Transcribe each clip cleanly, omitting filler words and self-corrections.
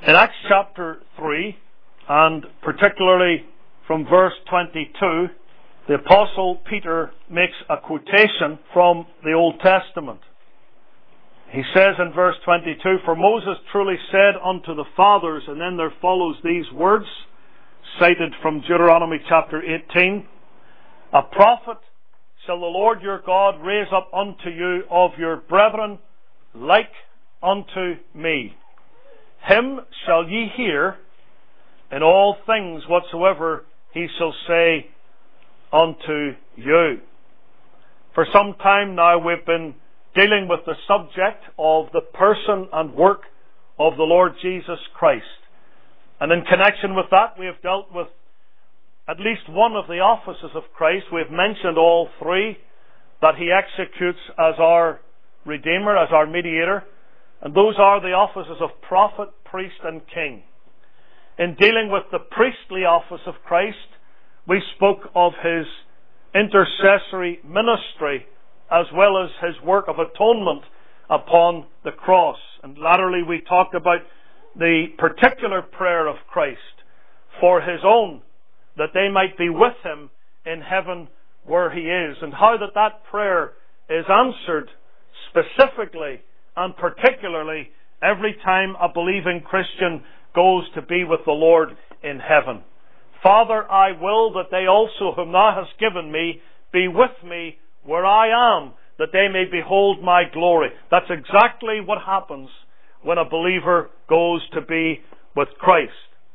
In Acts chapter 3, and particularly from verse 22, the Apostle Peter makes a quotation from the Old Testament. He says in verse 22, "For Moses truly said unto the fathers," and then there follows these words, cited from Deuteronomy chapter 18, "A prophet shall the Lord your God raise up unto you of your brethren, like unto me. Him shall ye hear in all things whatsoever he shall say unto you." For some time now we've been dealing with the subject of the person and work of the Lord Jesus Christ. And in connection with that, we have dealt with at least one of the offices of Christ. We've mentioned all three that He executes as our Redeemer, as our Mediator. And those are the offices of prophet, priest, and king. In dealing with the priestly office of Christ, we spoke of His intercessory ministry as well as His work of atonement upon the cross. And latterly we talked about the particular prayer of Christ for His own, that they might be with Him in heaven where He is, and how that prayer is answered specifically and particularly every time a believing Christian goes to be with the Lord in heaven. "Father, I will that they also whom Thou hast given me be with me where I am, that they may behold my glory." That's exactly what happens when a believer goes to be with Christ.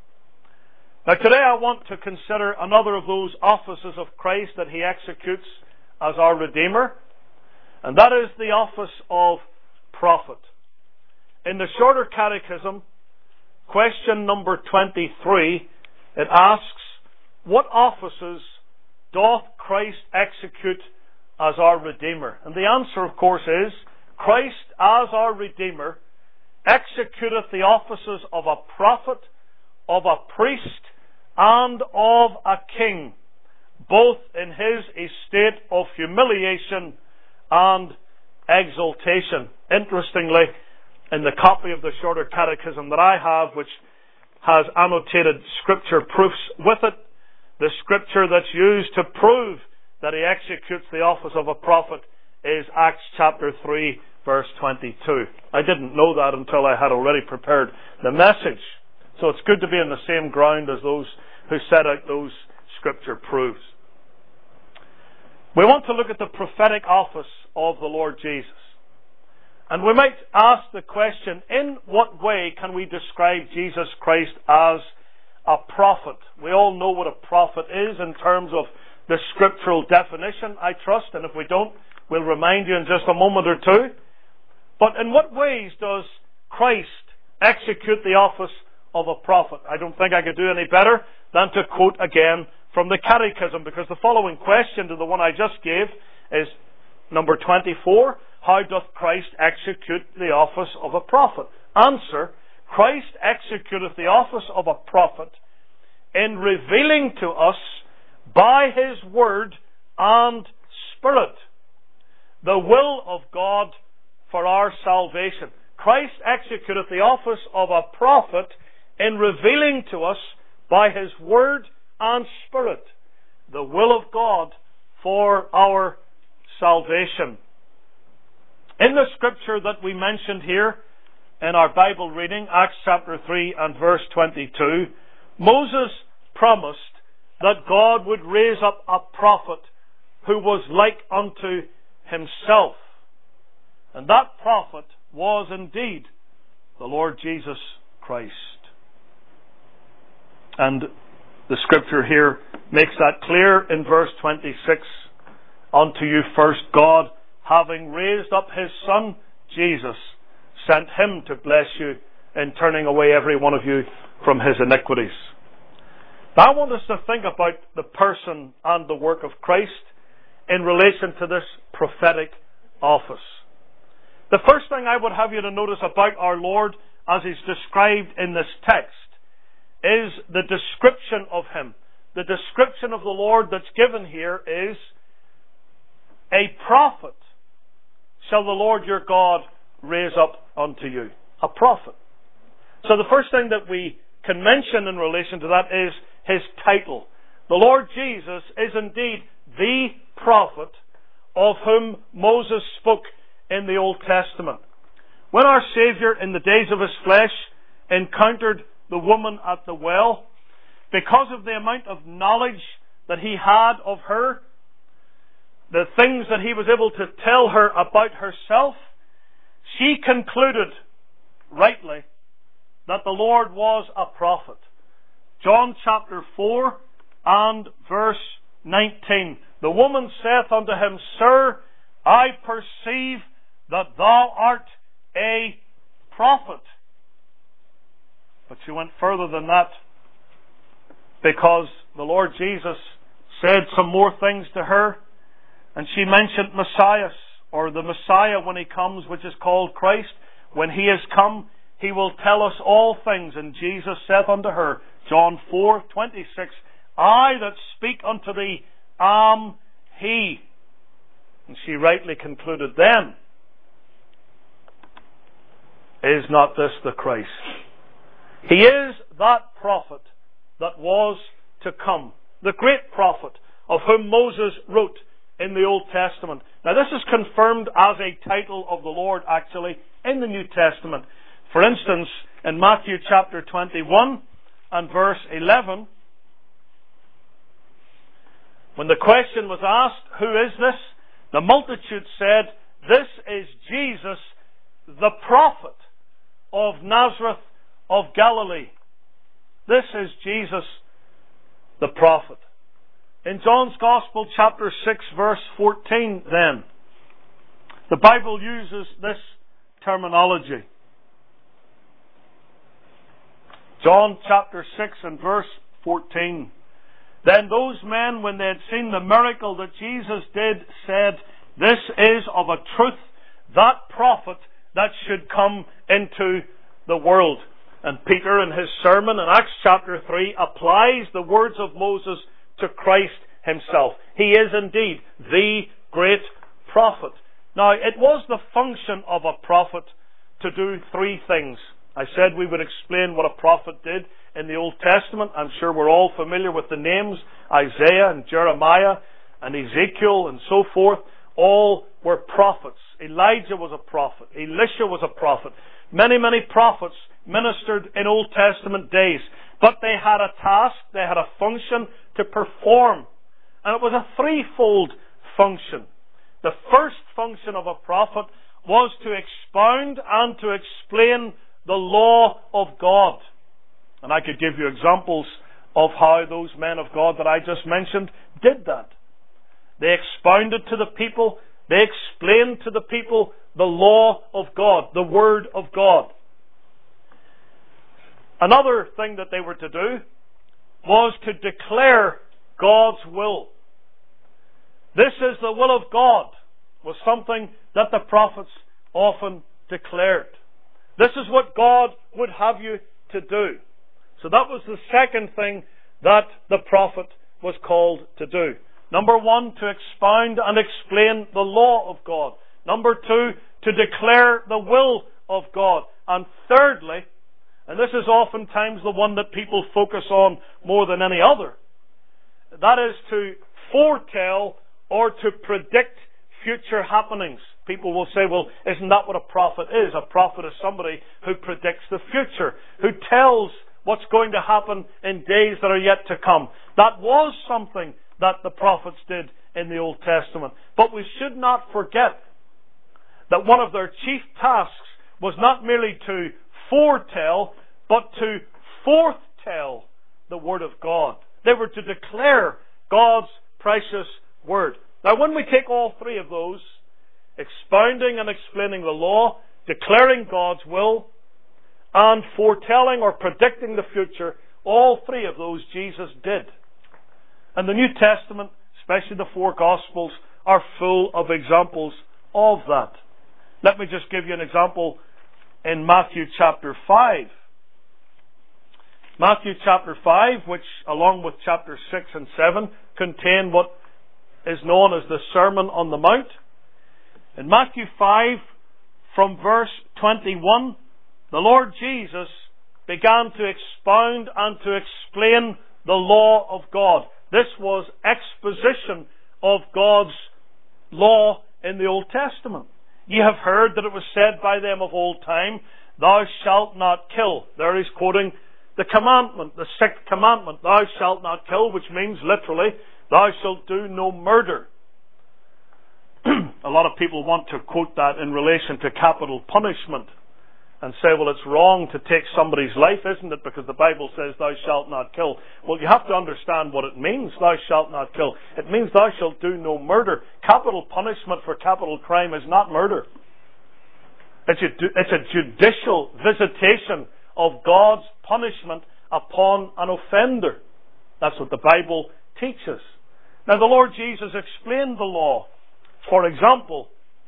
Now today I want to consider another of those offices of Christ that He executes as our Redeemer, and that is the office of prophet. In the Shorter Catechism, question number 23, it asks, "What offices doth Christ execute as our Redeemer?" And the answer, of course, is Christ as our Redeemer executeth the offices of a prophet, of a priest, and of a king, both in His estate of humiliation and exaltation. Interestingly, in the copy of the Shorter Catechism that I have, which has annotated scripture proofs with it, the scripture that's used to prove that He executes the office of a prophet is Acts chapter 3, verse 22. I didn't know that until I had already prepared the message. So it's good to be on the same ground as those who set out those scripture proofs. We want to look at the prophetic office of the Lord Jesus. And we might ask the question, in what way can we describe Jesus Christ as a prophet? We all know what a prophet is in terms of the scriptural definition, I trust, and if we don't, we'll remind you in just a moment or two. But in what ways does Christ execute the office of a prophet? I don't think I could do any better than to quote again from the Catechism, because the following question to the one I just gave is number 24. How doth Christ execute the office of a prophet? Answer: Christ executeth the office of a prophet in revealing to us by His Word and Spirit the will of God for our salvation. Christ executeth the office of a prophet in revealing to us by His Word and Spirit the will of God for our salvation. In the scripture that we mentioned here in our Bible reading, Acts chapter 3 and verse 22, Moses promised that God would raise up a prophet who was like unto himself. And that prophet was indeed the Lord Jesus Christ. And the scripture here makes that clear in verse 26. Unto you first God, having raised up His Son, Jesus, sent Him to bless you in turning away every one of you from his iniquities. Now I want us to think about the person and the work of Christ in relation to this prophetic office. The first thing I would have you to notice about our Lord as He's described in this text is the description of Him. The description of the Lord that's given here is, a prophet shall the Lord your God raise up unto you. A prophet. So So the first thing that we can mention in relation to that is His title. The Lord Jesus is indeed the prophet of whom Moses spoke in the Old Testament. When our Saviour, in the days of His flesh, encountered the woman at the well, because of the amount of knowledge that He had of her, the things that He was able to tell her about herself, she concluded, rightly, that the Lord was a prophet. John chapter 4 and verse 19. The woman saith unto Him, Sir, I perceive that Thou art a prophet. But she went further than that, because the Lord Jesus said some more things to her, and she mentioned Messiah, or the Messiah when He comes, which is called Christ. When He is come, He will tell us all things. And Jesus saith unto her, John 4:26, I that speak unto thee am He. And she rightly concluded then, is not this the Christ? He is that prophet that was to come, the great prophet of whom Moses wrote in the Old Testament. Now this is confirmed as a title of the Lord actually in the New Testament. For instance, in Matthew chapter 21 and verse 11, when the question was asked, who is this? The multitude said, this is Jesus, the prophet of Nazareth of Galilee. This is Jesus, the prophet. In John's Gospel, chapter 6, verse 14, then, the Bible uses this terminology. John chapter 6 and verse 14. Then those men, when they had seen the miracle that Jesus did, said, this is of a truth that prophet that should come into the world. And Peter, in his sermon in Acts chapter 3, applies the words of Moses to Christ Himself. He is indeed the great prophet. Now, it was the function of a prophet to do three things. I said we would explain what a prophet did in the Old Testament. I'm sure we're all familiar with the names, Isaiah and Jeremiah and Ezekiel and so forth. All were prophets. Elijah was a prophet. Elisha was a prophet. Many, many prophets ministered in Old Testament days. But they had a task, they had a function to perform. And it was a threefold function. The first function of a prophet was to expound and to explain the law of God. And I could give you examples of how those men of God that I just mentioned did that. They expounded to the people, they explained to the people the law of God, the Word of God. Another thing that they were to do was to declare God's will. This is the will of God, was something that the prophets often declared. This is what God would have you to do. So that was the second thing that the prophet was called to do. Number one, to expound and explain the law of God. Number two, to declare the will of God. And thirdly, and this is oftentimes the one that people focus on more than any other, that is to foretell or to predict future happenings. People will say, well, isn't that what a prophet is? A prophet is somebody who predicts the future, who tells what's going to happen in days that are yet to come. That was something that the prophets did in the Old Testament. But we should not forget that one of their chief tasks was not merely to foretell, but to forthtell the Word of God. They were to declare God's precious Word. Now, when we take all three of those, expounding and explaining the law, declaring God's will, and foretelling or predicting the future, all three of those Jesus did. And the New Testament, especially the four Gospels, are full of examples of that. Let me just give you an example in Matthew chapter 5. Matthew chapter 5, which along with chapter 6 and 7 contain what is known as the Sermon on the Mount. In Matthew 5, from verse 21, the Lord Jesus began to expound and to explain the law of God. This was exposition of God's law in the Old Testament. Ye have heard that it was said by them of old time, Thou shalt not kill. There he's quoting the commandment, the 6th commandment, Thou shalt not kill, which means literally, Thou shalt do no murder. A lot of people want to quote that in relation to capital punishment and say, well, it's wrong to take somebody's life, isn't it? Because the Bible says, Thou shalt not kill. Well, you have to understand what it means, Thou shalt not kill. It means Thou shalt do no murder. Capital punishment for capital crime is not murder. It's a judicial visitation of God's punishment upon an offender. That's what the Bible teaches. Now, the Lord Jesus explained the law. For example,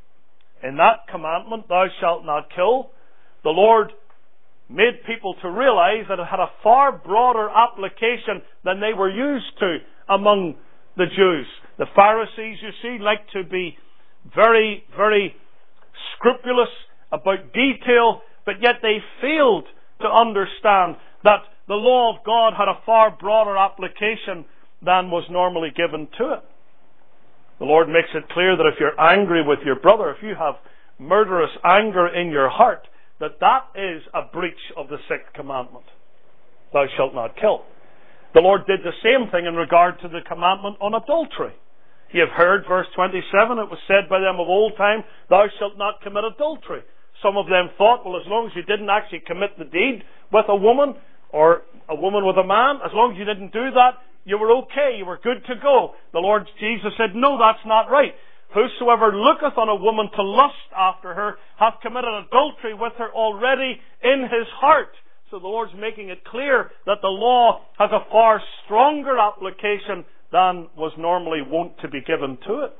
in that commandment, Thou shalt not kill, the Lord made people to realize that it had a far broader application than they were used to among the Jews. The Pharisees, you see, like to be very, very scrupulous about detail, but yet they failed to understand that the law of God had a far broader application than was normally given to it. The Lord makes it clear that if you're angry with your brother, if you have murderous anger in your heart, that is a breach of the 6th commandment. Thou shalt not kill. The Lord did the same thing in regard to the commandment on adultery. You have heard, verse 27, it was said by them of old time, Thou shalt not commit adultery. Some of them thought, well, as long as you didn't actually commit the deed with a woman, or a woman with a man, as long as you didn't do that, you were okay, you were good to go. The Lord Jesus said, no, that's not right. Whosoever looketh on a woman to lust after her hath committed adultery with her already in his heart. So the Lord's making it clear that the law has a far stronger application than was normally wont to be given to it.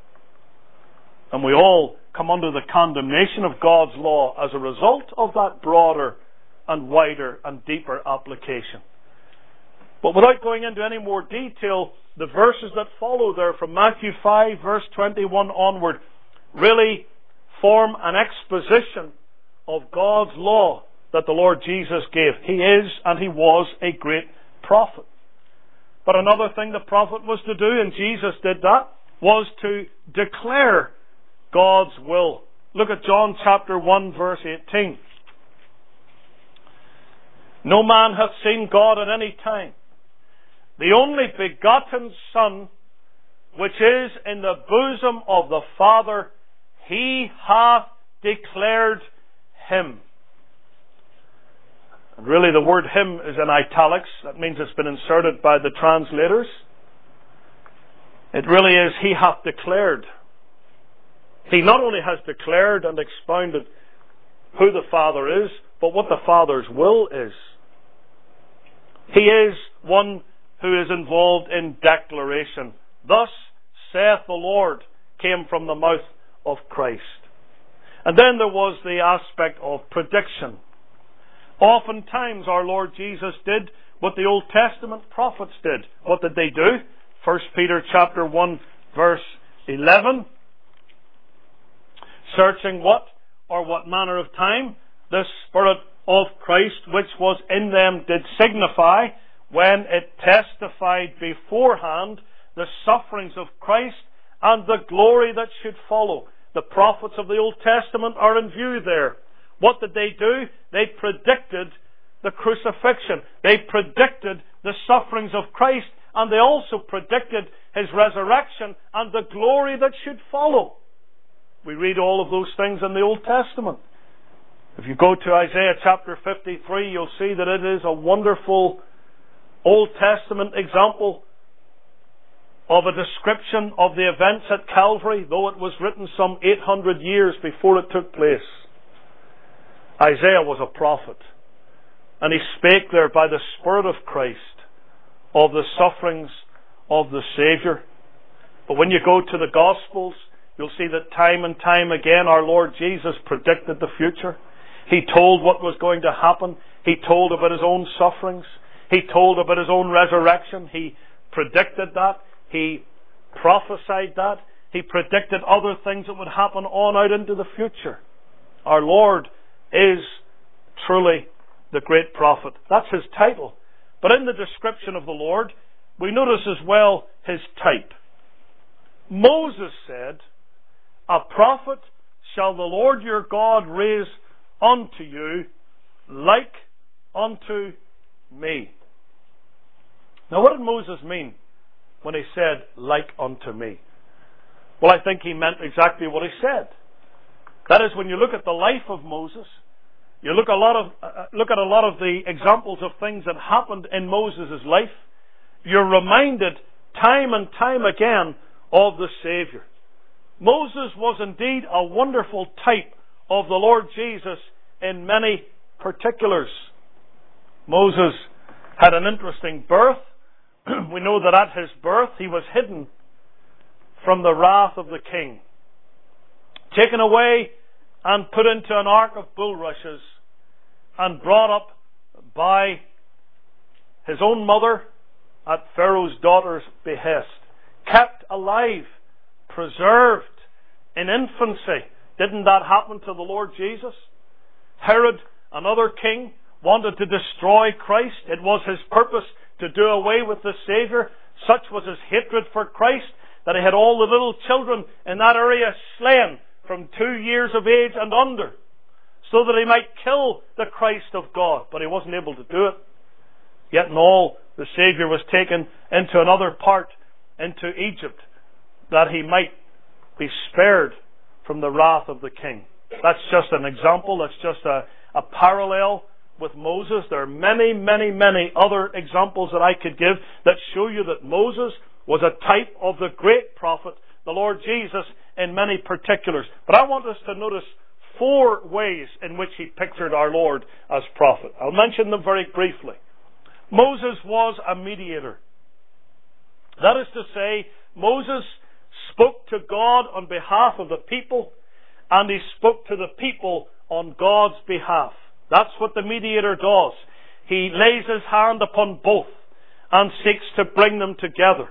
And we all come under the condemnation of God's law as a result of that broader and wider and deeper application. But without going into any more detail, the verses that follow there from Matthew 5 verse 21 onward really form an exposition of God's law that the Lord Jesus gave. He is and He was a great prophet. But another thing the prophet was to do, and Jesus did that, was to declare God's will. Look at John chapter 1 verse 18. No man hath seen God at any time. The only begotten Son, which is in the bosom of the Father, He hath declared Him. And really the word Him is in italics. That means it's been inserted by the translators. It really is He hath declared. He not only has declared and expounded who the Father is, but what the Father's will is. He is one who is involved in declaration. Thus saith the Lord came from the mouth of Christ. And then there was the aspect of prediction. Oftentimes our Lord Jesus did what the Old Testament prophets did. What did they do? 1 Peter chapter 1 verse 11. Searching what manner of time the Spirit of Christ which was in them did signify, when it testified beforehand the sufferings of Christ and the glory that should follow. The prophets of the Old Testament are in view there. What did they do? They predicted the crucifixion. They predicted the sufferings of Christ, and they also predicted His resurrection and the glory that should follow. We read all of those things in the Old Testament. If you go to Isaiah chapter 53, you'll see that it is a wonderful Old Testament example of a description of the events at Calvary, though it was written some 800 years before it took place. Isaiah was a prophet, and he spake there by the Spirit of Christ of the sufferings of the Saviour. But when you go to the Gospels, you'll see that time and time again our Lord Jesus predicted the future. He told what was going to happen. He told about His own sufferings. He told about His own resurrection. He predicted that. He prophesied that. He predicted other things that would happen on out into the future. Our Lord is truly the great prophet. That's his title. But in the description of the Lord, we notice as well his type. Moses said, "A prophet shall the Lord your God raise unto you, like unto me." Now, what did Moses mean when he said, "like unto me"? Well, I think he meant exactly what he said. That is, when you look at the life of Moses, you look at a lot of the examples of things that happened in Moses' life, you're reminded time and time again of the Savior. Moses was indeed a wonderful type of the Lord Jesus in many particulars. Moses had an interesting birth. We know that at his birth he was hidden from the wrath of the king, taken away and put into an ark of bulrushes, and brought up by his own mother at Pharaoh's daughter's behest, kept alive, preserved in infancy. Didn't that happen to the Lord Jesus? Herod, another king, wanted to destroy Christ. It was his purpose to do away with the Savior. Such was his hatred for Christ that he had all the little children in that area slain from 2 years of age and under, so that he might kill the Christ of God. But he wasn't able to do it. Yet in all, the Savior was taken into another part, into Egypt, that he might be spared from the wrath of the king. That's just an example. That's just a parallel with Moses. There are many, many, many other examples that I could give that show you that Moses was a type of the great prophet, the Lord Jesus, in many particulars. But I want us to notice 4 ways in which he pictured our Lord as prophet. I'll mention them very briefly. Moses was a mediator. That is to say, Moses spoke to God on behalf of the people, and he spoke to the people on God's behalf. That's what the mediator does. He lays his hand upon both and seeks to bring them together.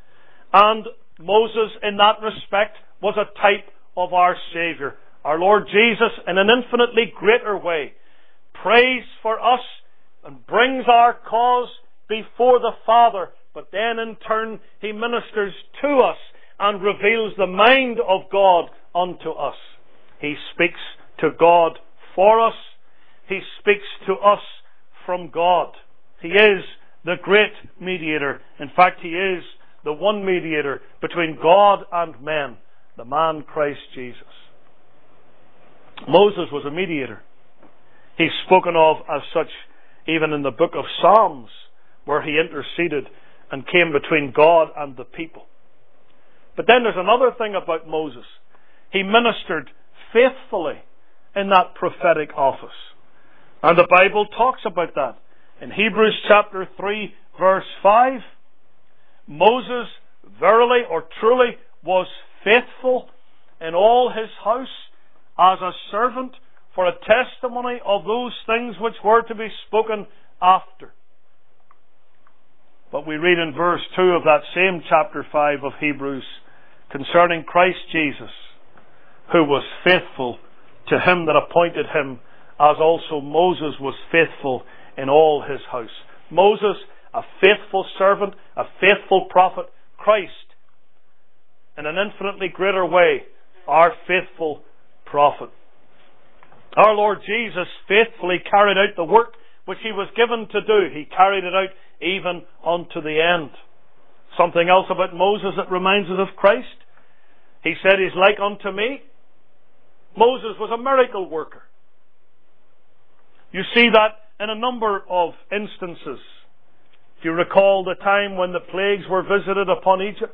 And Moses, in that respect, was a type of our Savior. Our Lord Jesus, in an infinitely greater way, prays for us and brings our cause before the Father, but then in turn he ministers to us and reveals the mind of God unto us. He speaks to God for us. He speaks to us from God. He is the great mediator. In fact, he is the one mediator between God and men, the man Christ Jesus. Moses was a mediator. He's spoken of as such even in the book of Psalms, where he interceded and came between God and the people. But then there's another thing about Moses. He ministered faithfully in that prophetic office. And the Bible talks about that. In Hebrews chapter 3, verse 5, Moses verily or truly was faithful in all his house as a servant for a testimony of those things which were to be spoken after. But we read in verse 2 of that same chapter 5 of Hebrews concerning Christ Jesus, who was faithful to him that appointed him, as also Moses was faithful in all his house. Moses, a faithful servant, a faithful prophet. Christ, in an infinitely greater way, our faithful prophet. Our Lord Jesus faithfully carried out the work which he was given to do. He carried it out even unto the end. Something else about Moses that reminds us of Christ. He said, he's like unto me. Moses was a miracle worker. You see that in a number of instances. If you recall the time when the plagues were visited upon Egypt,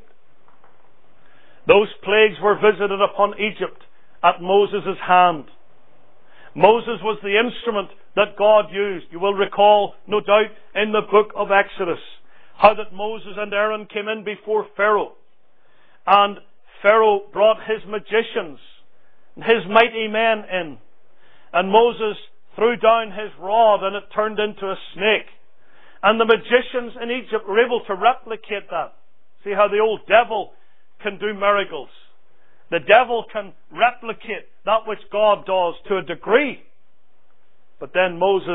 those plagues were visited upon Egypt at Moses' hand. Moses was the instrument that God used. You will recall, no doubt, in the book of Exodus, how that Moses and Aaron came in before Pharaoh. And Pharaoh brought his magicians, his mighty men in. And Moses threw down his rod and it turned into a snake. And the magicians in Egypt were able to replicate that. See how the old devil can do miracles. The devil can replicate that which God does to a degree. But then Moses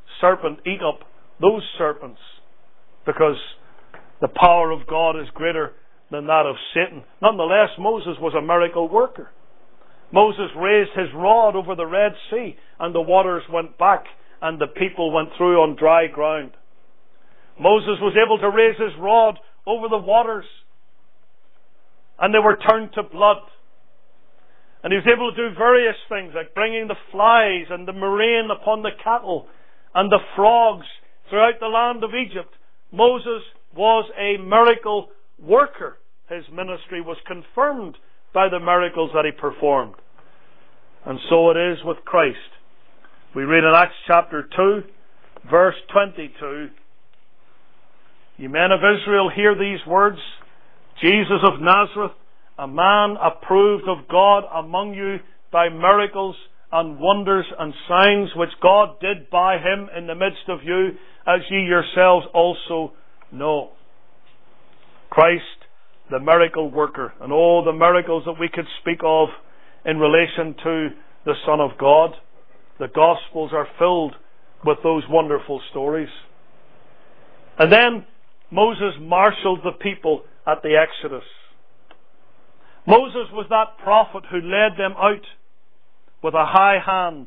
serpent eat up those serpents, because the power of God is greater than that of Satan. Nonetheless, Moses was a miracle worker. Moses raised his rod over the Red Sea, and the waters went back, and the people went through on dry ground. Moses was able to raise his rod over the waters, and they were turned to blood. And he was able to do various things, like bringing the flies and the murrain upon the cattle and the frogs throughout the land of Egypt. Moses was a miracle worker. His ministry was confirmed by the miracles that he performed. And so it is with Christ. We read in Acts chapter 2, verse 22, "Ye men of Israel, hear these words. Jesus of Nazareth, a man approved of God among you by miracles and wonders and signs which God did by him in the midst of you, as ye yourselves also know." Christ, the miracle worker, and all the miracles that we could speak of in relation to the Son of God. The Gospels are filled with those wonderful stories. And then Moses marshaled the people at the Exodus. Moses was that prophet who led them out with a high hand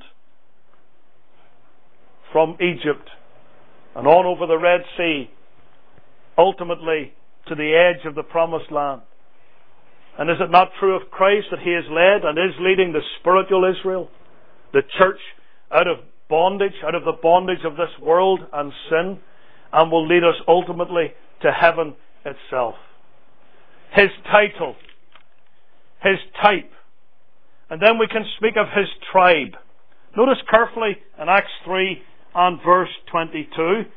from Egypt and on over the Red Sea, ultimately to the edge of the Promised Land. And is it not true of Christ that He has led and is leading the spiritual Israel, the church, out of bondage, out of the bondage of this world and sin, and will lead us ultimately to heaven itself? His title, His type, and then we can speak of His tribe. Notice carefully in Acts 3 and verse 22.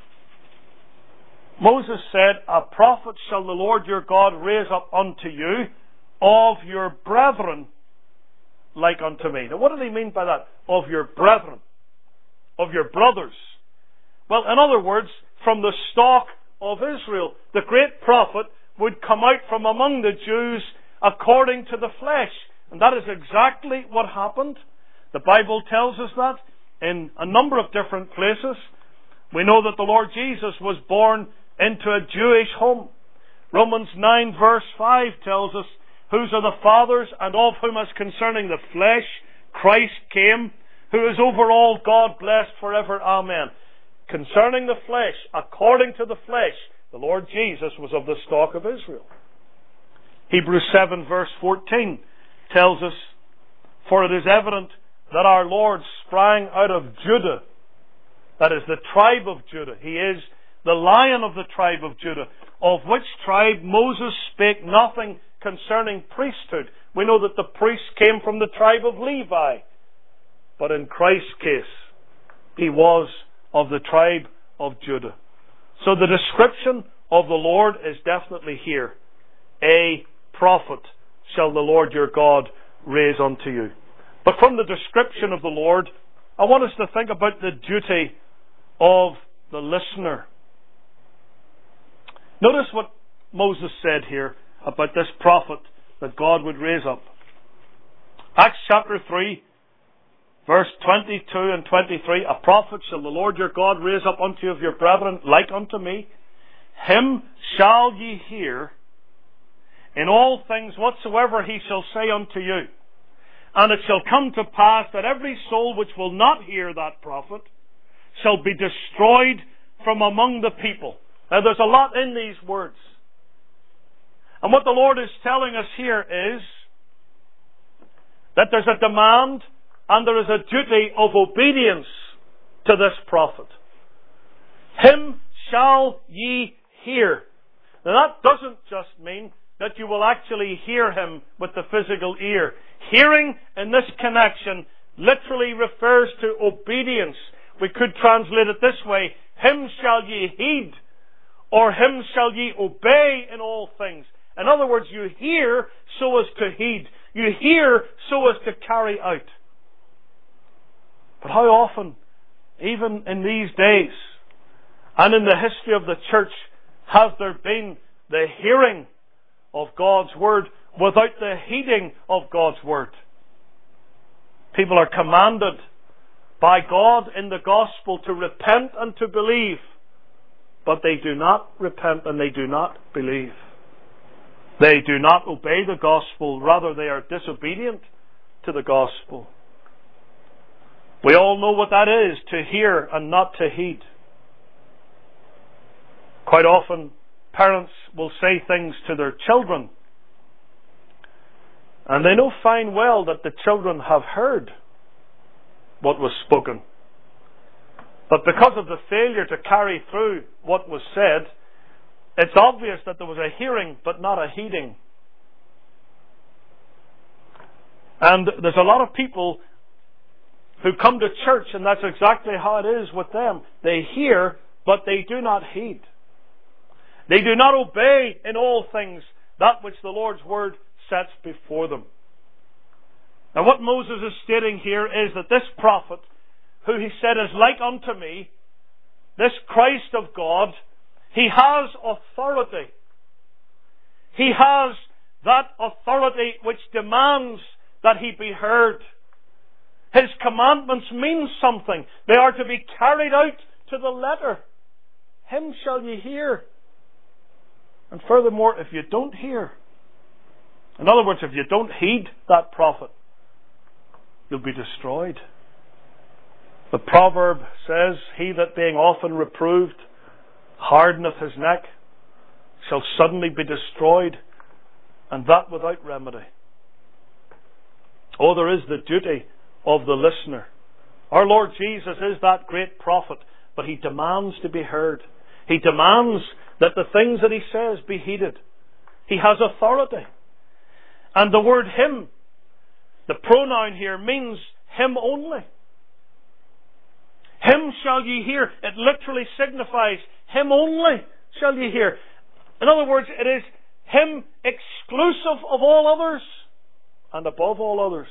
Moses said, "A prophet shall the Lord your God raise up unto you of your brethren like unto me." Now what did he mean by that? Of your brethren. Of your brothers. Well, in other words, from the stock of Israel. The great prophet would come out from among the Jews according to the flesh. And that is exactly what happened. The Bible tells us that in a number of different places. We know that the Lord Jesus was born into a Jewish home. Romans 9 verse 5 tells us, "Whose are the fathers, and of whom as concerning the flesh Christ came, who is over all, God blessed forever. Amen." Concerning the flesh, according to the flesh, the Lord Jesus was of the stock of Israel. Hebrews 7 verse 14 tells us, "For it is evident that our Lord sprang out of Judah," that is the tribe of Judah. He is the Lion of the tribe of Judah, of which tribe Moses spake nothing concerning priesthood. We know that the priests came from the tribe of Levi. But in Christ's case, He was of the tribe of Judah. So the description of the Lord is definitely here. "A prophet shall the Lord your God raise unto you." But from the description of the Lord, I want us to think about the duty of the listener. Notice what Moses said here about this prophet that God would raise up. Acts chapter 3, verse 22 and 23, "A prophet shall the Lord your God raise up unto you of your brethren, like unto me. Him shall ye hear in all things whatsoever he shall say unto you. And it shall come to pass that every soul which will not hear that prophet shall be destroyed from among the people." Now there's a lot in these words. And what the Lord is telling us here is that there's a demand and there is a duty of obedience to this prophet. "Him shall ye hear." Now that doesn't just mean that you will actually hear him with the physical ear. Hearing in this connection literally refers to obedience. We could translate it this way: "Him shall ye heed," or "Him shall ye obey in all things." In other words, you hear so as to heed. You hear so as to carry out. But how often, even in these days, and in the history of the church, has there been the hearing of God's Word without the heeding of God's Word? People are commanded by God in the gospel to repent and to believe, but they do not repent and they do not believe. They do not obey the gospel, rather they are disobedient to the gospel. We all know what that is, to hear and not to heed. Quite often, parents will say things to their children, and they know fine well that the children have heard what was spoken. But because of the failure to carry through what was said, it's obvious that there was a hearing but not a heeding. And there's a lot of people who come to church, and that's exactly how it is with them. They hear, but they do not heed. They do not obey in all things that which the Lord's Word sets before them. Now what Moses is stating here is that this prophet, who he said is like unto me, this Christ of God, he has authority. He has that authority which demands that he be heard. His commandments mean something. They are to be carried out to the letter. Him shall ye hear. And furthermore, if you don't hear, in other words, if you don't heed that prophet, you'll be destroyed. The proverb says, he that being often reproved hardeneth his neck shall suddenly be destroyed, and that without remedy. Oh, there is the duty of the listener. Our Lord Jesus is that great prophet, but he demands to be heard. He demands that the things that he says be heeded. He has authority. And the word him, the pronoun here, means him only. Him shall ye hear. It literally signifies him only shall ye hear. In other words, it is him exclusive of all others and above all others.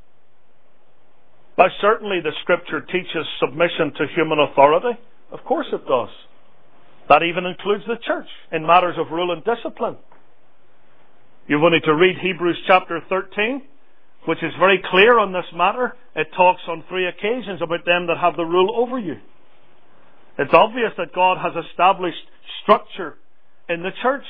Now certainly the Scripture teaches submission to human authority. Of course it does. That even includes the church in matters of rule and discipline. You've only to read Hebrews chapter 13, which is very clear on this matter. It talks on 3 occasions about them that have the rule over you. It's obvious that God has established structure in the church.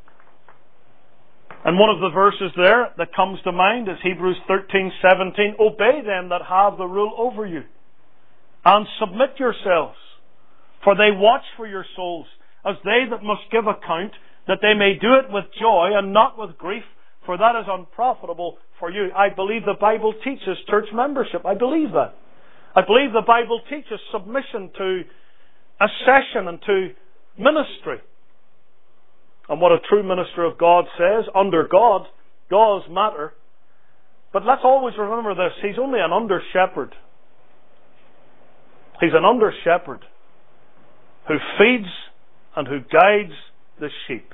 And one of the verses there that comes to mind is Hebrews 13:17. Obey them that have the rule over you, and submit yourselves, for they watch for your souls, as they that must give account, that they may do it with joy and not with grief, for that is unprofitable for you. I believe the Bible teaches church membership. I believe that. I believe the Bible teaches submission to accession and to ministry. And what a true minister of God says, under God, does matter. But let's always remember this, he's only an under-shepherd. He's an under-shepherd who feeds and who guides the sheep.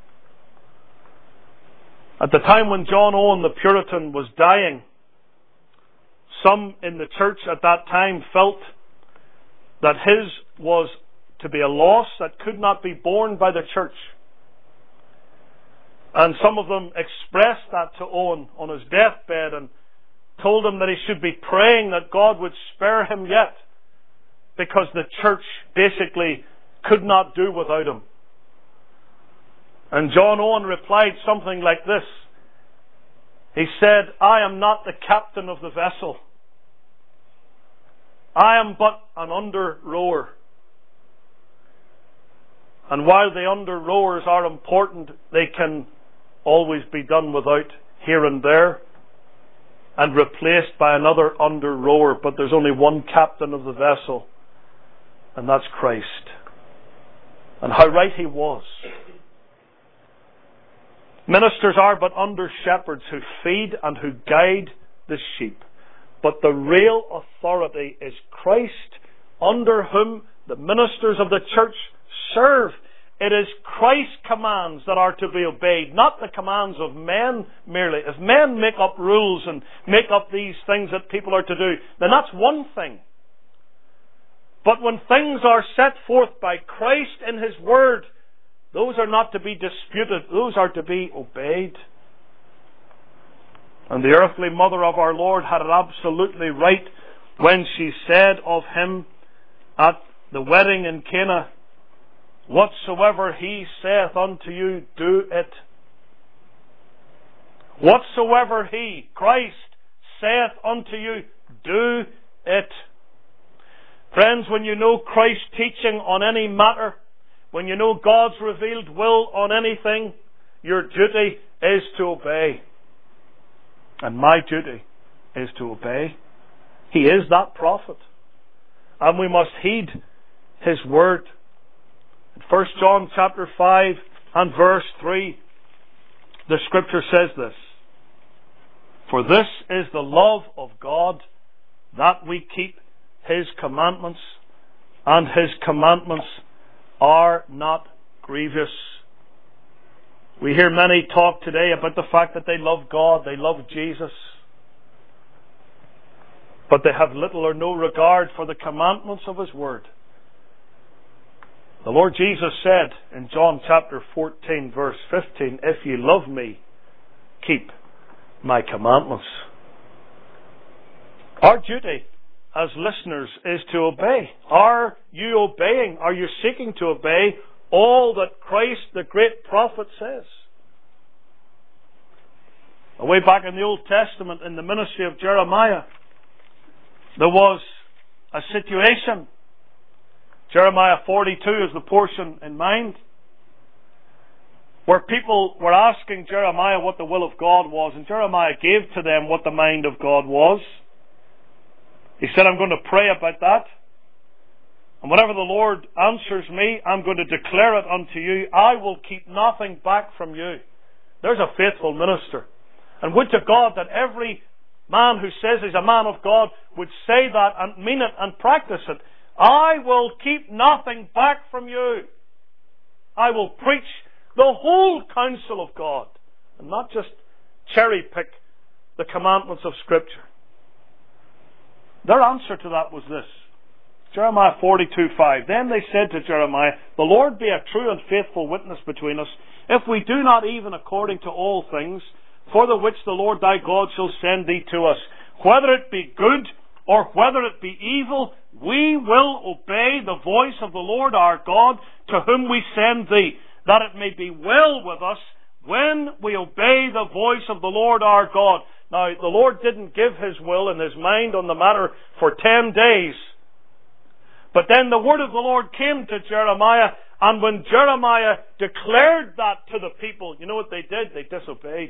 At the time when John Owen the Puritan was dying, some in the church at that time felt that his was to be a loss that could not be borne by the church. And some of them expressed that to Owen on his deathbed and told him that he should be praying that God would spare him yet, because the church basically could not do without him. And John Owen replied something like this. He said, I am not the captain of the vessel. I am but an under rower. And while the under rowers are important, they can always be done without here and there and replaced by another under rower. But there's only one captain of the vessel, and that's Christ. And how right he was. Ministers are but under shepherds who feed and who guide the sheep. But the real authority is Christ, under whom the ministers of the church serve. It is Christ's commands that are to be obeyed, not the commands of men merely. If men make up rules and make up these things that people are to do, then that's one thing. But when things are set forth by Christ in His Word, those are not to be disputed. Those are to be obeyed. And the earthly mother of our Lord had it absolutely right when she said of him at the wedding in Cana, whatsoever he saith unto you, do it. Whatsoever he, Christ, saith unto you, do it. Friends, when you know Christ's teaching on any matter, when you know God's revealed will on anything, your duty is to obey. And my duty is to obey. He is that prophet. And we must heed his word. In 1 John chapter 5 and verse 3, the scripture says this: For this is the love of God, that we keep his commandments, and his commandments are not grievous. We hear many talk today about the fact that they love God, they love Jesus, but they have little or no regard for the commandments of his word. The Lord Jesus said in John chapter 14 verse 15, if ye love me, keep my commandments. Our duty as listeners is to obey. Are you obeying? Are you seeking to obey all that Christ, the great prophet, says? Way back in the Old Testament, in the ministry of Jeremiah, there was a situation. Jeremiah 42 is the portion in mind, where people were asking Jeremiah what the will of God was, and Jeremiah gave to them what the mind of God was. He said, I'm going to pray about that, and whatever the Lord answers me, I'm going to declare it unto you. I will keep nothing back from you. There's a faithful minister. And would to God that every man who says he's a man of God would say that and mean it and practice it. I will keep nothing back from you. I will preach the whole counsel of God, and not just cherry pick the commandments of Scripture. Their answer to that was this: Jeremiah 42:5. Then they said to Jeremiah, the Lord be a true and faithful witness between us, if we do not even according to all things, for the which the Lord thy God shall send thee to us, whether it be good or whether it be evil, we will obey the voice of the Lord our God, to whom we send thee, that it may be well with us when we obey the voice of the Lord our God. Now, the Lord didn't give his will and his mind on the matter for 10 days. But then the word of the Lord came to Jeremiah, and when Jeremiah declared that to the people, you know what they did? They disobeyed.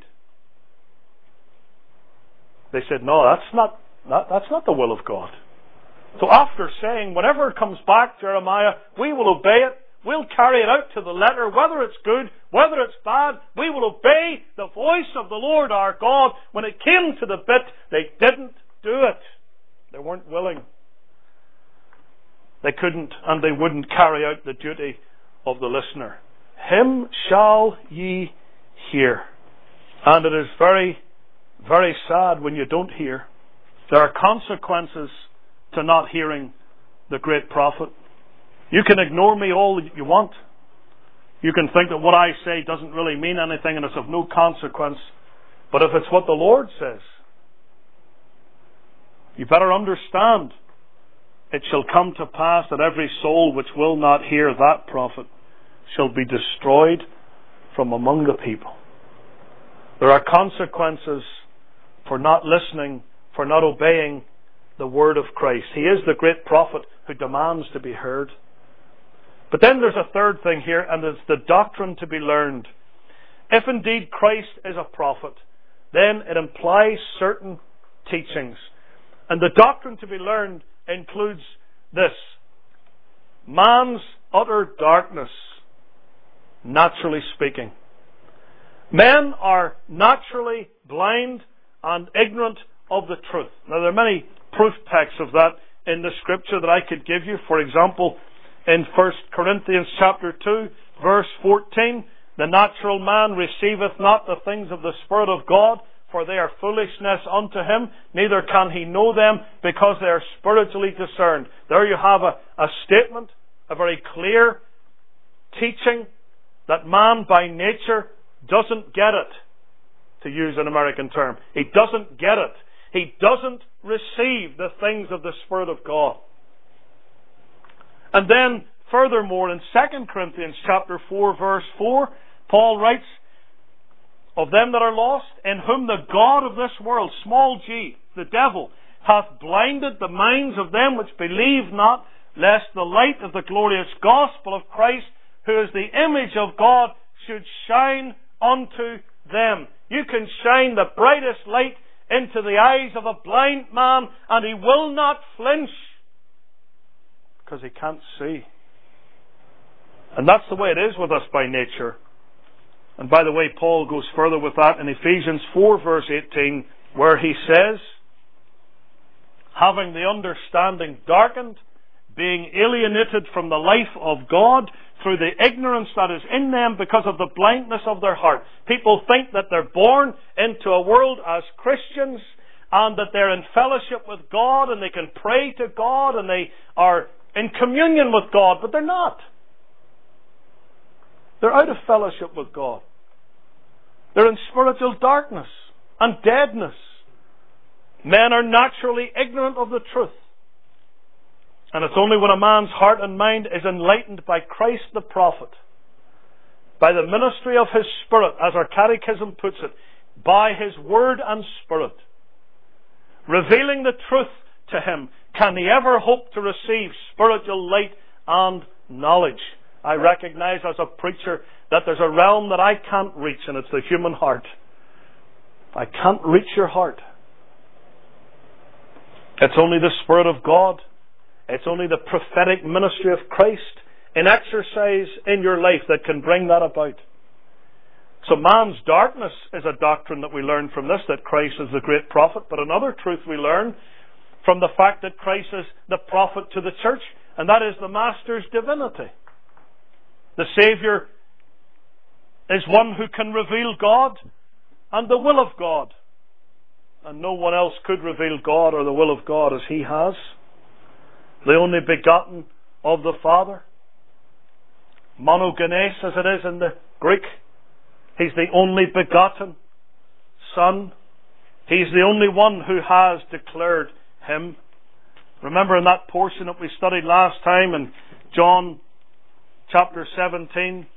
They said, no, that's not the will of God. So after saying, whenever it comes back, Jeremiah, we will obey it. We'll carry it out to the letter, whether it's good, whether it's bad. We will obey the voice of the Lord our God. When it came to the bit, they didn't do it. They weren't willing. They couldn't and they wouldn't carry out the duty of the listener. Him shall ye hear. And it is very, very sad when you don't hear. There are consequences to not hearing the great prophet. You can ignore me all you want. You can think that what I say doesn't really mean anything and it's of no consequence. But if it's what the Lord says, you better understand, it shall come to pass that every soul which will not hear that prophet shall be destroyed from among the people. There are consequences for not listening, for not obeying the word of Christ. He is the great prophet who demands to be heard. But then there's a third thing here, and it's the doctrine to be learned. If indeed Christ is a prophet, then it implies certain teachings. And the doctrine to be learned includes this: man's utter darkness, naturally speaking. Men are naturally blind and ignorant of the truth. Now, there are many proof texts of that in the Scripture that I could give you. For example, in 1 Corinthians chapter 2, verse 14, the natural man receiveth not the things of the Spirit of God, for they are foolishness unto him, neither can he know them, because they are spiritually discerned. There you have a statement, a very clear teaching, that man by nature doesn't get it, to use an American term. He doesn't get it. He doesn't receive the things of the Spirit of God. And then, furthermore, in 2 Corinthians chapter 4, verse 4, Paul writes, of them that are lost, in whom the God of this world, small g, the devil, hath blinded the minds of them which believe not, lest the light of the glorious gospel of Christ, who is the image of God, should shine unto them. You can shine the brightest light into the eyes of a blind man, and he will not flinch, because he can't see. And that's the way it is with us by nature. And by the way, Paul goes further with that in Ephesians 4 verse 18, where he says, having the understanding darkened, being alienated from the life of God through the ignorance that is in them because of the blindness of their heart. People think that they're born into a world as Christians and that they're in fellowship with God and they can pray to God and they are in communion with God, but they're not. They're out of fellowship with God. They're in spiritual darkness and deadness. Men are naturally ignorant of the truth. And it's only when a man's heart and mind is enlightened by Christ the prophet, by the ministry of His Spirit, as our catechism puts it, by His Word and Spirit, revealing the truth to him, can he ever hope to receive spiritual light and knowledge. I recognize as a preacher that there's a realm that I can't reach, and it's the human heart. I can't reach your heart. It's only the Spirit of God. It's only the prophetic ministry of Christ in exercise in your life that can bring that about. So man's darkness is a doctrine that we learn from this, that Christ is the great prophet. But another truth we learn from the fact that Christ is the prophet to the church, and that is the Master's divinity. The Saviour is one who can reveal God and the will of God. And no one else could reveal God or the will of God as He has. The only begotten of the Father. Monogenes, as it is in the Greek. He's the only begotten Son. He's the only one who has declared Him. Remember in that portion that we studied last time in John chapter 17,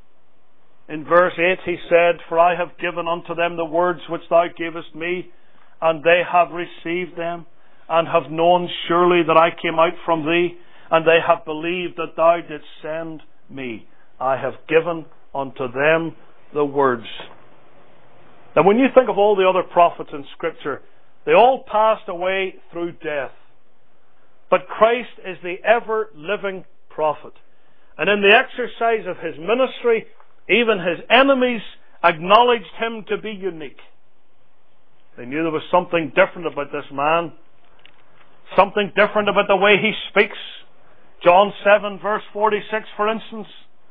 in verse 8, He said, "For I have given unto them the words which Thou gavest me, and they have received them, and have known surely that I came out from Thee, and they have believed that Thou didst send me. I have given unto them the words." Now when you think of all the other prophets in Scripture, they all passed away through death. But Christ is the ever-living prophet. And in the exercise of His ministry, even His enemies acknowledged Him to be unique. They knew there was something different about this man. Something different about the way he speaks. John 7 verse 46, for instance.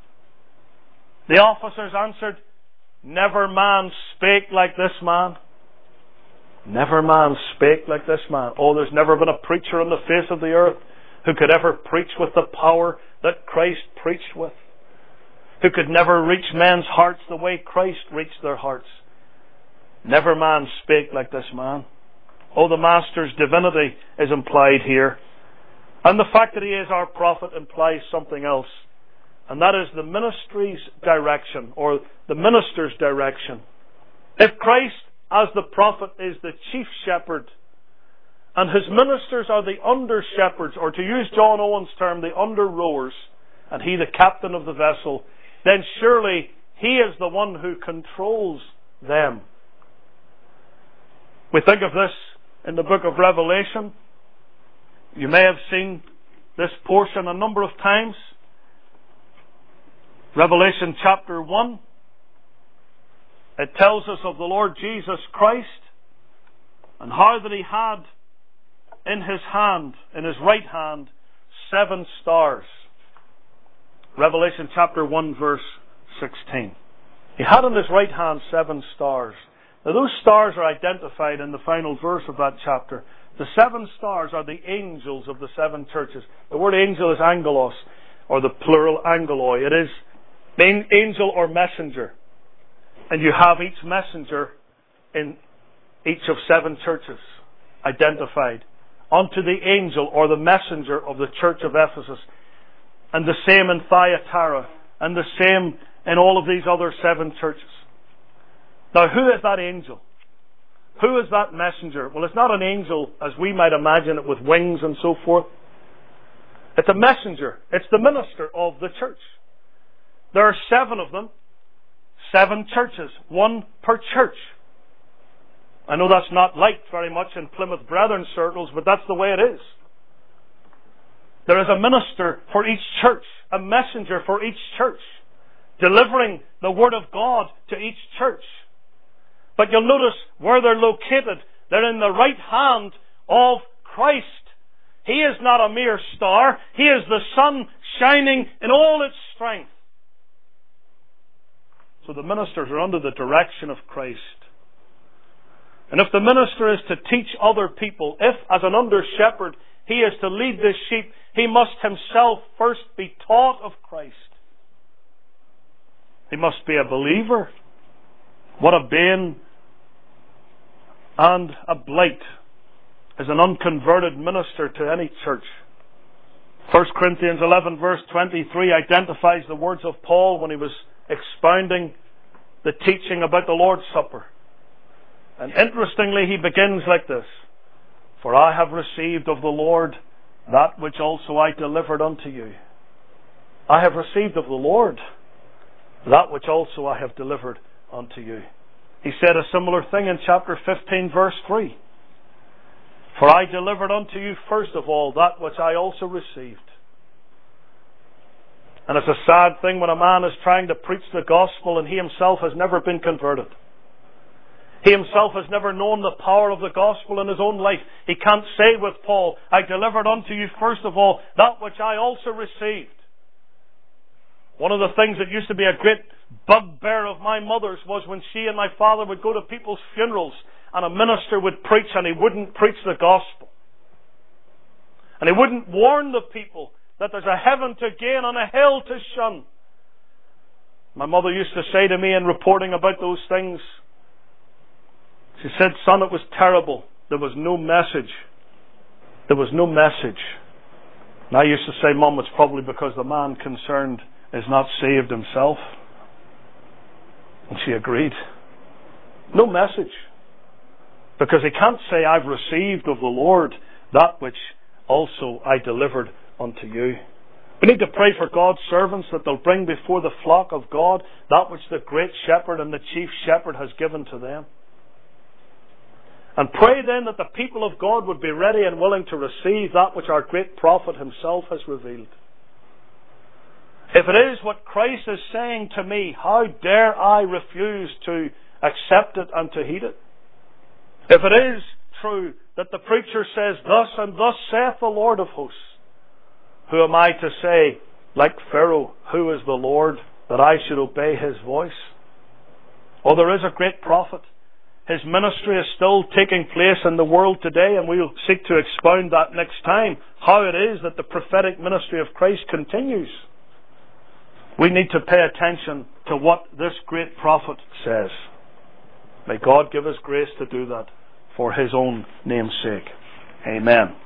The officers answered, "Never man spake like this man." Never man spake like this man. Oh, there's never been a preacher on the face of the earth who could ever preach with the power that Christ preached with. Who could never reach men's hearts the way Christ reached their hearts. Never man spake like this man. Oh, the Master's divinity is implied here. And the fact that He is our prophet implies something else. And that is the ministry's direction, or the minister's direction. If Christ, as the prophet, is the chief shepherd, and His ministers are the under-shepherds, or to use John Owen's term, the under-rowers, and He the captain of the vessel, then surely He is the one who controls them. We think of this in the book of Revelation. You may have seen this portion a number of times. Revelation chapter 1. It tells us of the Lord Jesus Christ and how that He had in His hand, in His right hand, 7 stars. Revelation chapter 1 verse 16. He had in His right hand 7 stars. Now those stars are identified in the final verse of that chapter. The 7 stars are the angels of the 7 churches. The word angel is angelos, or the plural angeloi. It is angel or messenger. And you have each messenger in each of 7 churches. identified. Unto the angel or the messenger of the church of Ephesus. And the same in Thyatira. And the same in all of these other 7 churches. Now, who is that angel? Who is that messenger? Well, it's not an angel as we might imagine it with wings and so forth. It's a messenger. It's the minister of the church. There are 7 of them. 7 churches. 1 per church. I know that's not liked very much in Plymouth Brethren circles, but that's the way it is. There is a minister for each church. A messenger for each church. Delivering the Word of God to each church. But you'll notice where they're located. They're in the right hand of Christ. He is not a mere star. He is the sun shining in all its strength. So the ministers are under the direction of Christ. And if the minister is to teach other people, if as an under-shepherd he is to lead this sheep, he must himself first be taught of Christ. He must be a believer. What a bane and a blight is an unconverted minister to any church. 1 Corinthians 11 verse 23 identifies the words of Paul when he was expounding the teaching about the Lord's Supper. And interestingly, he begins like this. For I have received of the Lord that which also I delivered unto you. I have received of the Lord that which also I have delivered unto you. He said a similar thing in chapter 15 verse 3. For I delivered unto you first of all that which I also received. And it's a sad thing when a man is trying to preach the gospel and he himself has never been converted. He himself has never known the power of the gospel in his own life. He can't say with Paul, I delivered unto you first of all that which I also received. One of the things that used to be a great bugbear of my mother's was when she and my father would go to people's funerals and a minister would preach and he wouldn't preach the gospel. And he wouldn't warn the people that there's a heaven to gain and a hell to shun. My mother used to say to me in reporting about those things, she said, son, it was terrible. There was no message. There was no message. And I used to say, Mum, it's probably because the man concerned is not saved himself. And she agreed. No message. Because he can't say, I've received of the Lord that which also I delivered unto you. We need to pray for God's servants that they'll bring before the flock of God that which the great shepherd and the chief shepherd has given to them. And pray then that the people of God would be ready and willing to receive that which our great prophet himself has revealed. If it is what Christ is saying to me, how dare I refuse to accept it and to heed it? If it is true that the preacher says, thus and thus saith the Lord of hosts, who am I to say, like Pharaoh, who is the Lord, that I should obey his voice? Oh, there is a great prophet. His ministry is still taking place in the world today, and we'll seek to expound that next time, how it is that the prophetic ministry of Christ continues. We need to pay attention to what this great prophet says. May God give us grace to do that for his own name's sake. Amen.